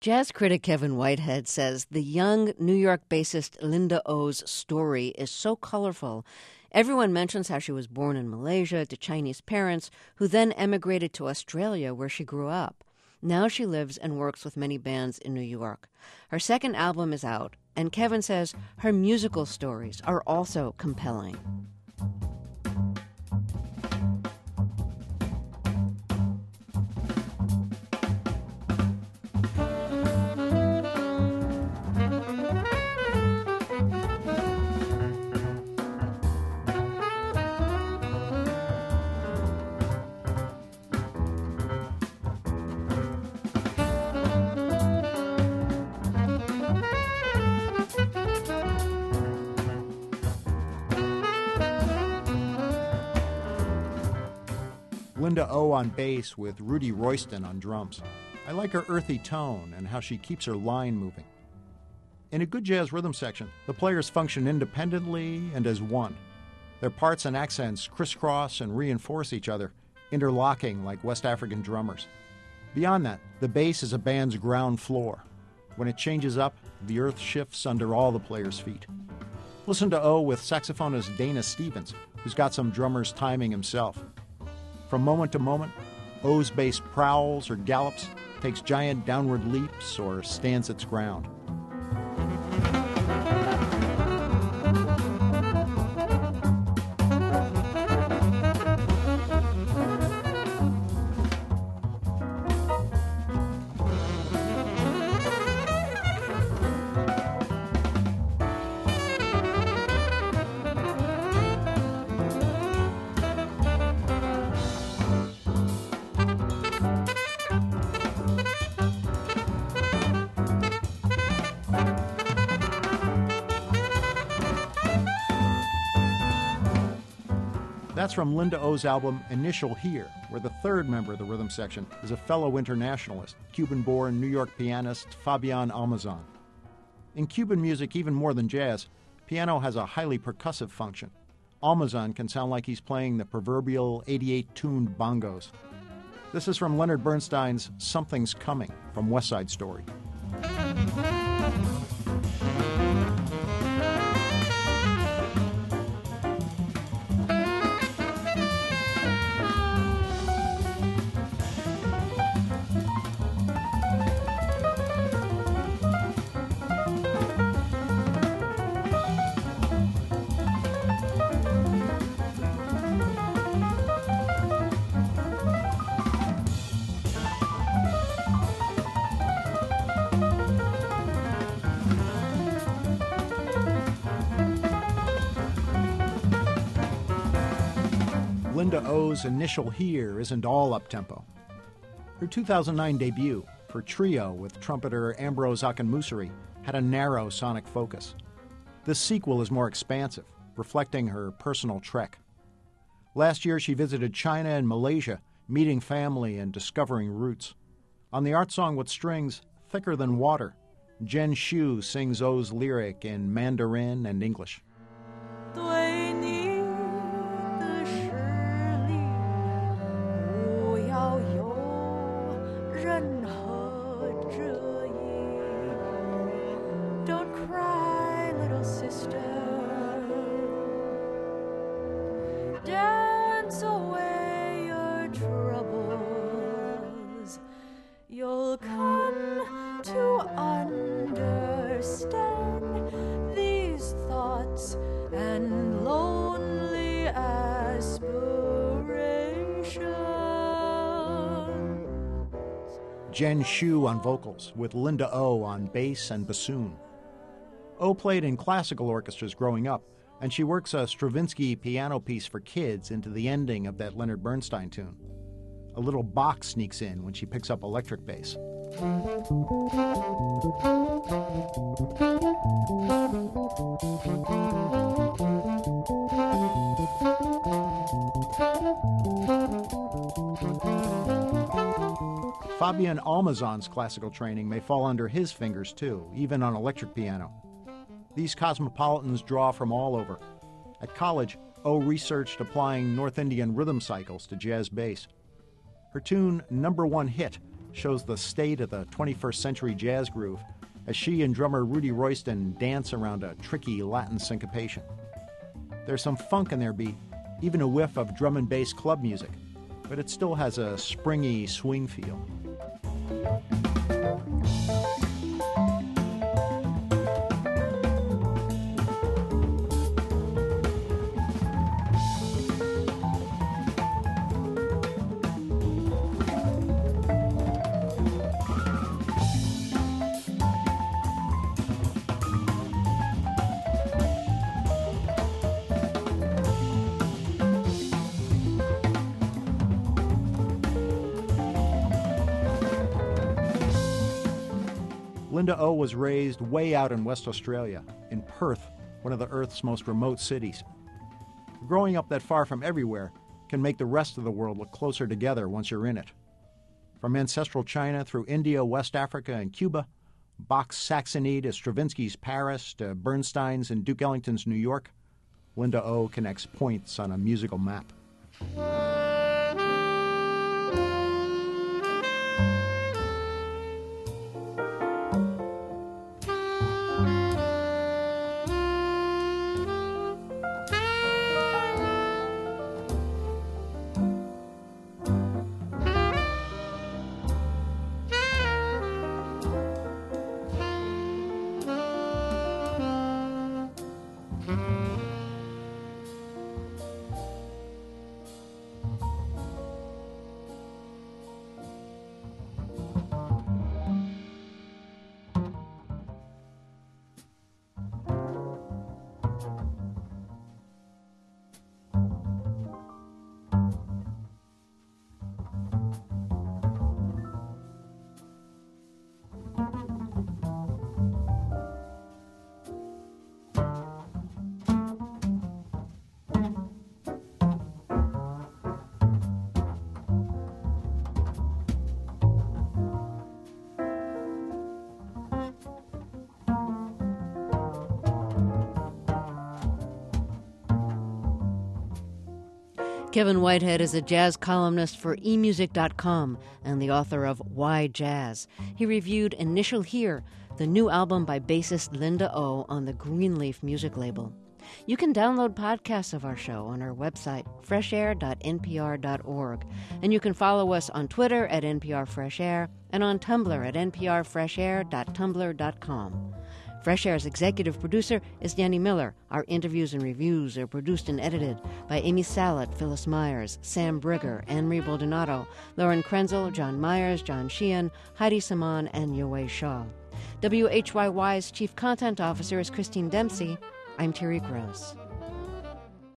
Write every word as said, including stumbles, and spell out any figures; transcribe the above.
Jazz critic Kevin Whitehead says the young New York bassist Linda O's story is so colorful. Everyone mentions how she was born in Malaysia to Chinese parents who then emigrated to Australia where she grew up. Now she lives and works with many bands in New York. Her second album is out, and Kevin says her musical stories are also compelling. Linda O on bass with Rudy Royston on drums. I like her earthy tone and how she keeps her line moving. In a good jazz rhythm section, the players function independently and as one. Their parts and accents crisscross and reinforce each other, interlocking like West African drummers. Beyond that, the bass is a band's ground floor. When it changes up, the earth shifts under all the players' feet. Listen to O with saxophonist Dana Stevens, who's got some drummer's timing himself. From moment to moment, O's bass prowls or gallops, takes giant downward leaps, or stands its ground. That's from Linda O's album Initial Here, where the third member of the rhythm section is a fellow internationalist, Cuban-born New York pianist Fabian Almazan. In Cuban music, even more than jazz, piano has a highly percussive function. Almazan can sound like he's playing the proverbial eighty-eight tuned bongos. This is from Leonard Bernstein's Something's Coming from West Side Story. Linda O's Initial Here isn't all up-tempo. Her two thousand nine debut, for trio with trumpeter Ambrose Akinmusire, had a narrow sonic focus. This sequel is more expansive, reflecting her personal trek. Last year she visited China and Malaysia, meeting family and discovering roots. On the art song with strings, Thicker Than Water, Jen Hsu sings O's lyric in Mandarin and English. Don't cry, little sister. Dance away your troubles. You'll come to understand these thoughts and lonely aspirations. Jen Hsu on vocals, with Linda O on bass and bassoon. O played in classical orchestras growing up, and she works a Stravinsky piano piece for kids into the ending of that Leonard Bernstein tune. A little box sneaks in when she picks up electric bass. Fabian Almazan's classical training may fall under his fingers too, even on electric piano. These cosmopolitans draw from all over. At college, O researched applying North Indian rhythm cycles to jazz bass. Her tune Number One Hit shows the state of the twenty-first century jazz groove as she and drummer Rudy Royston dance around a tricky Latin syncopation. There's some funk in their beat, even a whiff of drum and bass club music, but it still has a springy swing feel. Linda O was raised way out in West Australia, in Perth, one of the Earth's most remote cities. Growing up that far from everywhere can make the rest of the world look closer together once you're in it. From ancestral China through India, West Africa, and Cuba, Bach's Saxony to Stravinsky's Paris to Bernstein's and Duke Ellington's New York, Linda O connects points on a musical map. Kevin Whitehead is a jazz columnist for e music dot com and the author of Why Jazz. He reviewed Initial Here, the new album by bassist Linda O on the Greenleaf music label. You can download podcasts of our show on our website, fresh air dot n p r dot org. And you can follow us on Twitter at N P R Fresh Air and on Tumblr at n p r fresh air dot tumblr dot com. Fresh Air's executive producer is Danny Miller. Our interviews and reviews are produced and edited by Amy Salet, Phyllis Myers, Sam Brigger, Anne-Marie Baldonado, Lauren Krenzel, John Myers, John Sheehan, Heidi Saman, and Yowei Shaw. W H Y Y's chief content officer is Christine Dempsey. I'm Terry Gross.